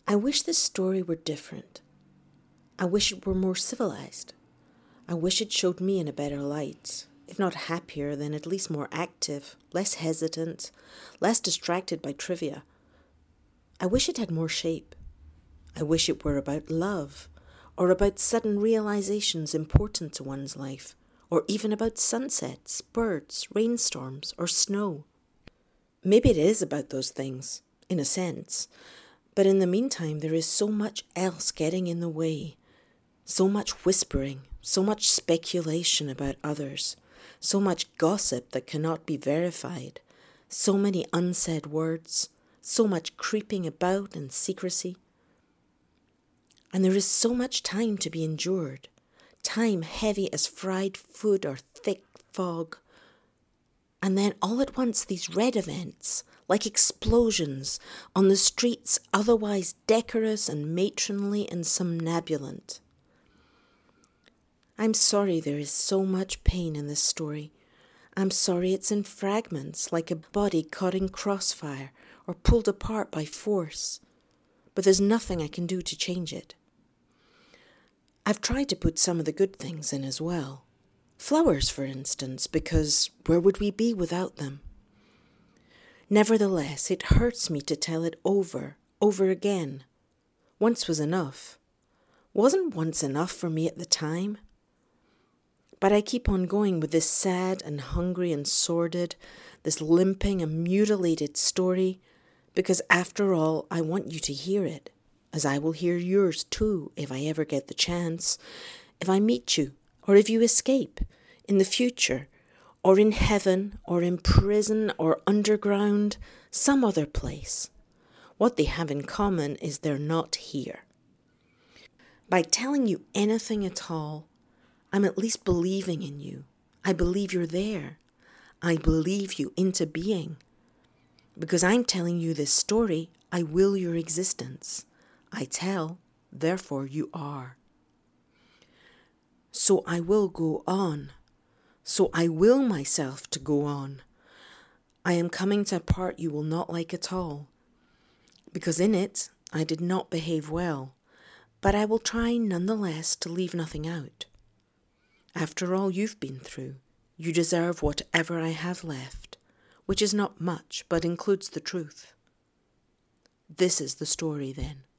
I wish this story were different. I wish it were more civilized. I wish it showed me in a better light, if not happier, then at least more active, less hesitant, less distracted by trivia. I wish it had more shape. I wish it were about love, or about sudden realizations important to one's life, or even about sunsets, birds, rainstorms, or snow. Maybe it is about those things, in a sense, but in the meantime there is so much else getting in the way, so much whispering, so much speculation about others, so much gossip that cannot be verified, so many unsaid words, so much creeping about and secrecy. And there is so much time to be endured, time heavy as fried food or thick fog. And then all at once these red events, like explosions, on the streets otherwise decorous and matronly and somnambulant. I'm sorry there is so much pain in this story. I'm sorry it's in fragments, like a body caught in crossfire or pulled apart by force. But there's nothing I can do to change it. I've tried to put some of the good things in as well. Flowers, for instance, because where would we be without them? Nevertheless, it hurts me to tell it over again. Once was enough. Wasn't once enough for me at the time? But I keep on going with this sad and hungry and sordid, this limping and mutilated story, because after all, I want you to hear it, as I will hear yours too if I ever get the chance, if I meet you, or if you escape, in the future, or in heaven, or in prison, or underground, some other place. What they have in common is they're not here. By telling you anything at all, I'm at least believing in you. I believe you're there. I believe you into being. Because I'm telling you this story, I will your existence. I tell, therefore you are. So I will go on. So I will myself to go on. I am coming to a part you will not like at all. Because in it, I did not behave well. But I will try nonetheless to leave nothing out. After all you've been through, you deserve whatever I have left, which is not much, but includes the truth. This is the story then.